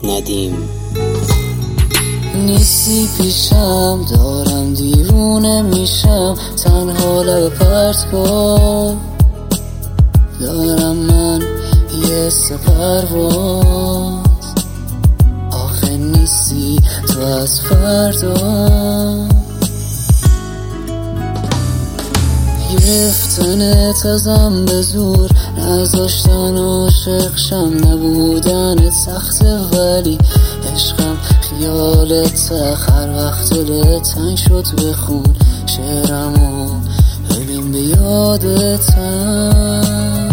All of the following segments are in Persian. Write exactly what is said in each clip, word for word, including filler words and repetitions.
ندیم. نیستی پیشم، دارم دیوونه میشم، تنها لب پرت کن. دارم من یه سپرواز، آخه نیستی تو از فردا. گرفتنت ازم به زور، نذاشتن عاشقشم، نبودنت سخته ولی عشقم خیالت. هر وقت دلت تنگ شد بخون شعرمو، ببین به یادتم.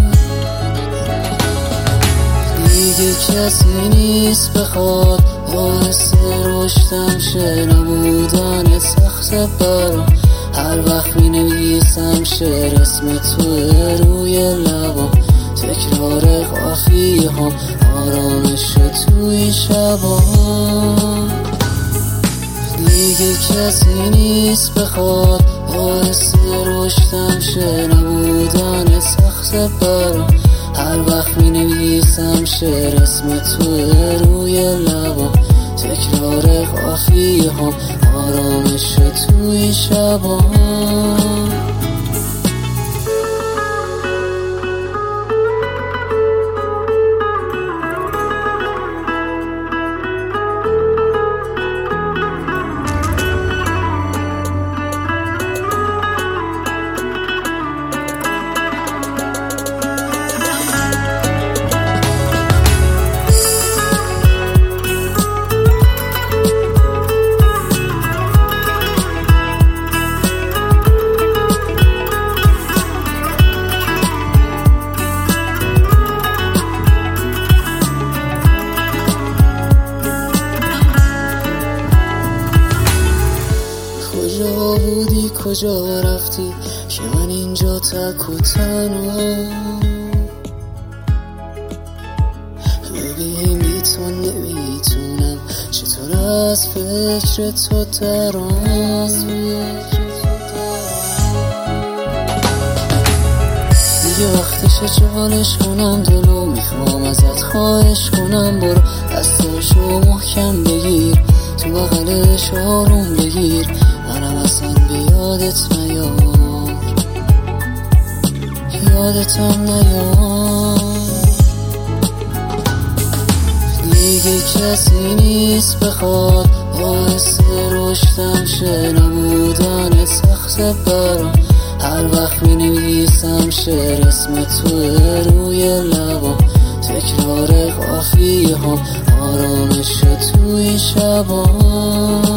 دیگه کسی نیست بخواد باعث رشدم شه، نبودنت سخته برام. هر وقت می نویسم شعر اسم توه روی لبام، تکرار قافیه هم آرامش توی شبام. دیگه کسی نیست بخواد باعث رشدم شه، نبودن سخت برام. هر وقت می نویسم شعر اسم توه روی لبام، تکرار قافیه هم آرامش توی شبام. کجا بودی کجا رفتی که من اینجا تک و تنها؟ ببین بی تو نمیتونم چطور از فکر تو درام. دیگه وقتشه چالش کنم دلو، میخوام ازت خواهش کنم برو دستاشو محکم بگیر، تو بغلش آروم بگیر، منم اصلا بیادت نیار، یادتم نیار. دیگه کسی نیست بخواد باعث رشدم شه، نبودن سخت برام. هر وقت می نویسم شعر اسم توه روی لبام، تکرار قافیه هم آرامش توی شبام.